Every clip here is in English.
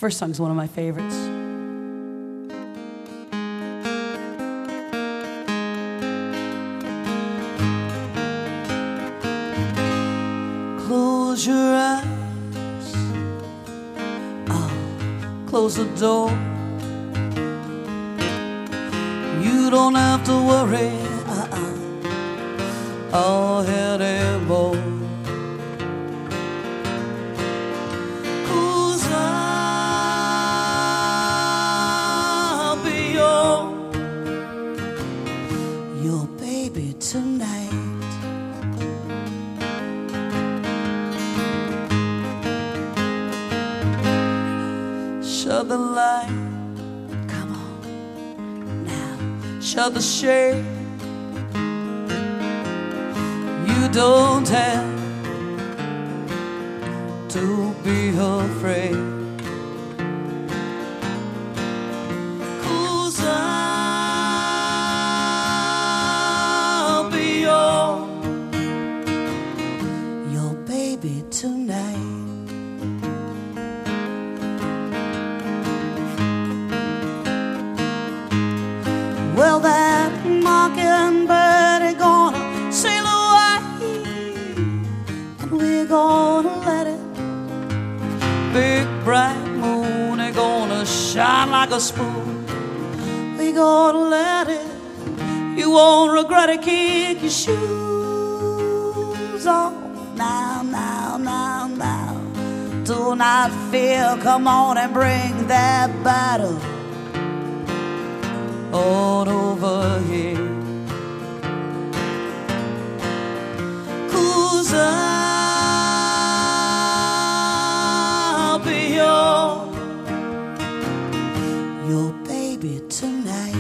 first song's one of my favorites. Close your eyes, I'll close the door. You don't have to worry anymore. 'Cause I'll be your baby tonight. Shut the light, come on now, shut the shade. You don't have to be afraid. 'Cause I'll be your baby tonight. Well, that mockingbird is gonna sail away, and we're gonna let it. Big bright moon is gonna shine like a spoon. We're gonna let it. You won't regret it. Kick your shoes off now, now, now, now. Do not fear. Come on and bring that battle on over here. 'Cause I'll be your baby tonight.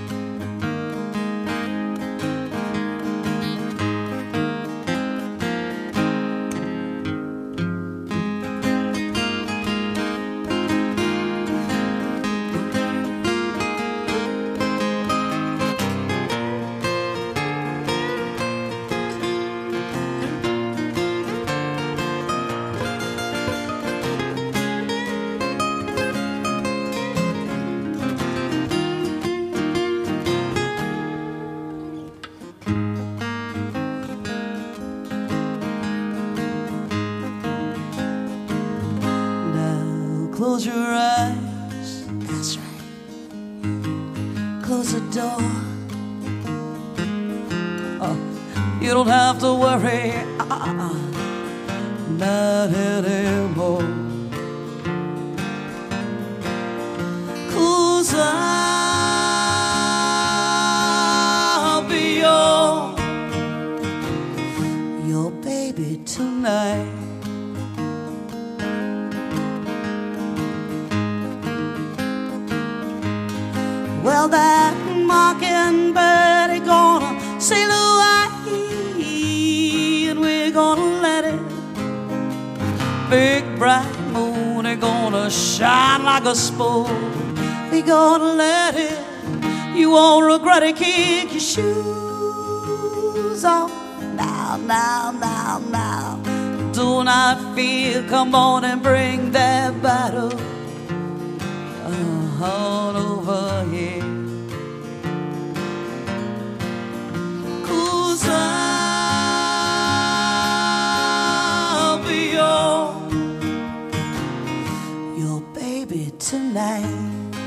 Close your eyes, that's right. Close the door. Oh, you don't have to worry, not anymore. 'Cause I'll be your baby tonight. Well, that mockingbird is gonna sail away, and we're gonna let it. Big bright moon is gonna shine like a spoon. We're gonna let it. You won't regret it. Kick your shoes off now, now, now, now. Do not fear. Come on and bring that battle on over here. 'Cause I'll be your baby tonight.